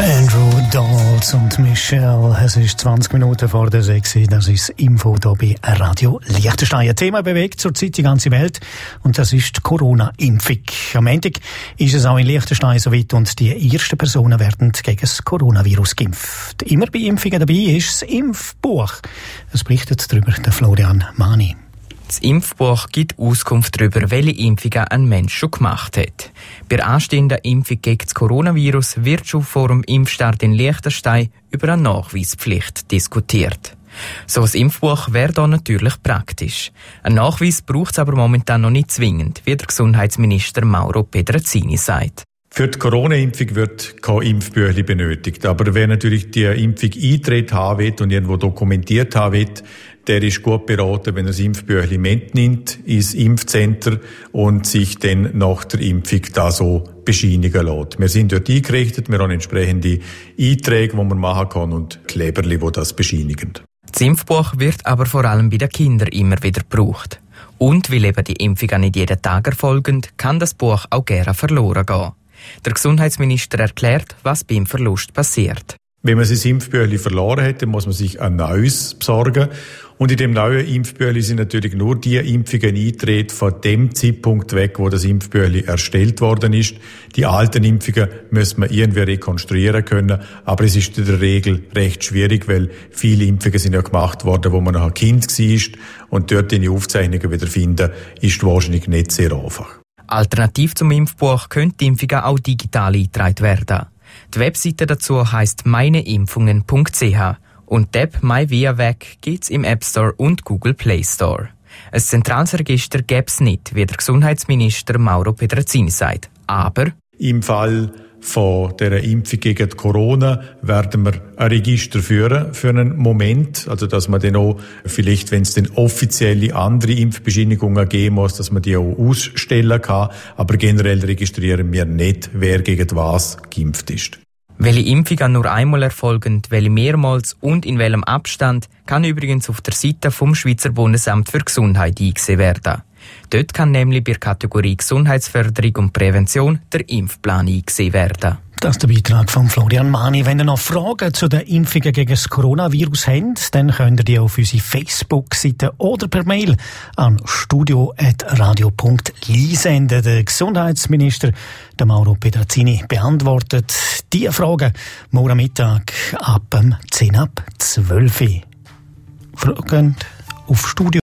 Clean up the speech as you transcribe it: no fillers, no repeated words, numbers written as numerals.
Andrew Dawes und Michelle. Es ist 20 Minuten vor der 6. Das ist das Info hier bei Radio Liechtenstein. Ein Thema bewegt zurzeit die ganze Welt und das ist die Corona-Impfung. Am Montag ist es auch in Liechtenstein soweit und die ersten Personen werden gegen das Coronavirus geimpft. Immer bei Impfungen dabei ist das Impfbuch. Es berichtet darüber der Florian Mani. Das Impfbuch gibt Auskunft darüber, welche Impfungen ein Mensch schon gemacht hat. Bei der anstehenden Impfung gegen das Coronavirus wird schon vor dem Impfstart in Liechtenstein über eine Nachweispflicht diskutiert. So ein Impfbuch wäre da natürlich praktisch. Ein Nachweis braucht es aber momentan noch nicht zwingend, wie der Gesundheitsminister Mauro Pedrazzini sagt. Für die Corona-Impfung wird kein Impfbüchlein benötigt. Aber wer natürlich die Impfung eingetreten haben will und irgendwo dokumentiert haben will, der ist gut beraten, wenn er das Impfbüchlein mitnimmt ins Impfcenter und sich dann nach der Impfung da so bescheinigen lässt. Wir sind dort eingerichtet, wir haben entsprechende Einträge, die man machen kann und Kleberli, die das bescheinigen. Das Impfbuch wird aber vor allem bei den Kindern immer wieder gebraucht. Und weil eben die Impfungen nicht jeden Tag erfolgen, kann das Buch auch gerne verloren gehen. Der Gesundheitsminister erklärt, was beim Verlust passiert. Wenn man sein Impfbüchlein verloren hat, dann muss man sich ein neues besorgen. Und in dem neuen Impfbüchlein sind natürlich nur die Impfungen eingetreten von dem Zeitpunkt weg, wo das Impfbüchlein erstellt worden ist. Die alten Impfungen müssen man irgendwie rekonstruieren können. Aber es ist in der Regel recht schwierig, weil viele Impfungen sind ja gemacht worden, wo man noch ein Kind war. Und dort in die Aufzeichnungen wiederfinden, ist wahrscheinlich nicht sehr einfach. Alternativ zum Impfbuch können die Impfungen auch digital eingetragen werden. Die Webseite dazu heisst meineimpfungen.ch und die App MyViaVac gibt es im App Store und Google Play Store. Ein zentrales Register gäbe es nicht, wie der Gesundheitsminister Mauro Pedrazzini sagt. Aber im Fall von dieser Impfung gegen Corona werden wir ein Register führen für einen Moment, also dass man dann auch vielleicht, wenn es dann offizielle andere Impfbescheinigungen geben muss, dass man die auch ausstellen kann, aber generell registrieren wir nicht, wer gegen was geimpft ist. Welche Impfungen nur einmal erfolgen, welche mehrmals und in welchem Abstand, kann übrigens auf der Seite vom Schweizer Bundesamt für Gesundheit eingesehen werden. Dort kann nämlich bei der Kategorie Gesundheitsförderung und Prävention der Impfplan eingesehen werden. Das ist der Beitrag von Florian Mani. Wenn ihr noch Fragen zu den Impfungen gegen das Coronavirus habt, dann könnt ihr die auf unsere Facebook-Seite oder per Mail an studio@radio.li senden. Der Gesundheitsminister, der Mauro Pedrazzini, beantwortet diese Fragen morgen Mittag ab 10 ab 12 Uhr. Fragen auf Studio.